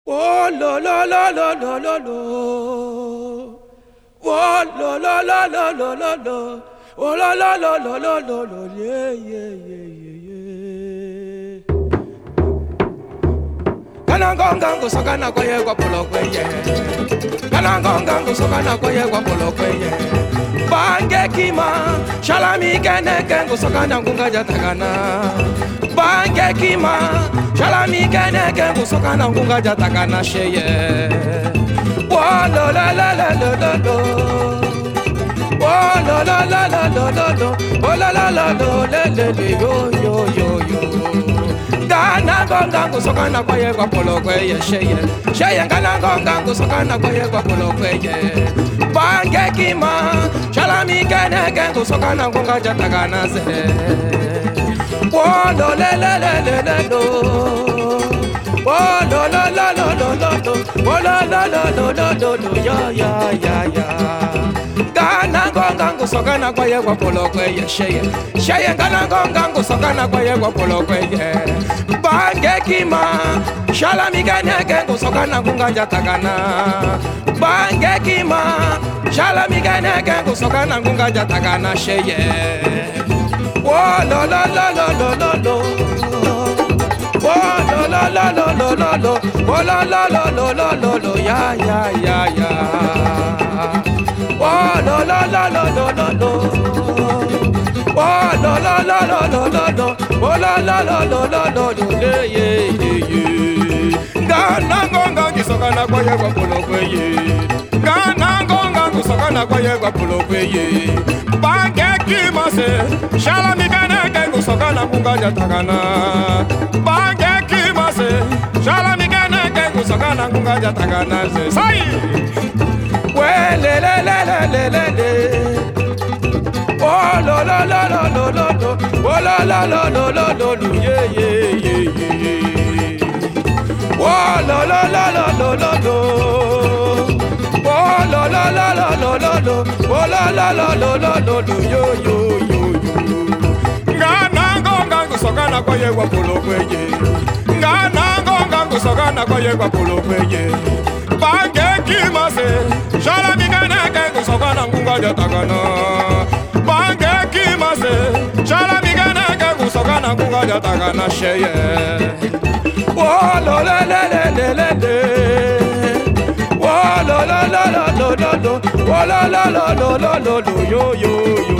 Oh lo lo lo lo lo lo lo. Oh lo lo lo lo lo lo lo. Oh lo lo lo lo lo lo lo. Yeah yeah yeah yeah yeah. Kanangonga sokana kwaye kwa polo kwaye. Kanangonga sokana kwaye kwa polo kwaye. Bange kima shalami kene kengo sokana ngunga jatakana. Bange kima shalami kene kengo sokana ngunga jatakana sheye. Wo lo la la la la la la. Wo lo la la la la la la. Wo la la la la le le le yo yo yo yo. Gana gonga kusokana kwaye kwa polo kwaye sheye. Sheye gana gonga kusokana kwaye kwa polo kwaye. Bange kima shalami kene kengo sokana ngunga jatakana ze. Oh lo le le le le le lo. Oh lo lo lo lo lo lo lo. Oh lo lo lo lo lo lo lo ya ya ya ya. Gana gonga kusokana kwaye kwa polo kwaye sheye. Sheye gana gonga kusokana kwaye kwa polo kwaye. Bange kima shalami kene kengo sokana ngunga jatakana. Bange kima shalami kene kengo sokana ngunga jatakana sheye. Oh lo lo lo lo lo lo lo. Oh lo lo lo lo lo lo lo. Oh lo lo lo lo lo lo lo ya ya ya ya. Oh lo lo lo lo lo lo lo. Oh lo lo lo lo lo lo lo. Oh lo lo lo lo lo lo lo yeah yeah yeah. Gana gonga kisokana kwaye kwa polo kwaye. Gana gonga kusokana kwaye kwa polo kwaye. Bange kimase shalami kene kengo sokana ngunga jatakana. Bange kimase shalami kene kengo sokana ngunga jatakana ze. Sai we le le le le le le le. Oh lo lo lo lo lo lo lo. Oh lo lo lo lo lo lo lo yeah yeah yeah yeah. Oh lo lo lo lo lo lo lo. Oh lo lo lo lo lo lo lo. Oh lo lo lo lo lo lo lo yo yo yo yo. Ngana gonga kusokana kwaye kwa polo kwaye. Ngana gonga kusokana kwaye kwa polo kwaye. Bange kimase shalami kene kengo sokana ngunga jatakana. Bange kimase shalami kene kengo sokana ngunga jatakana sheye. Oh lo le le le le le le. Oh lo lo lo lo lo lo lo. Oh lo lo lo lo lo lo yo yo yo.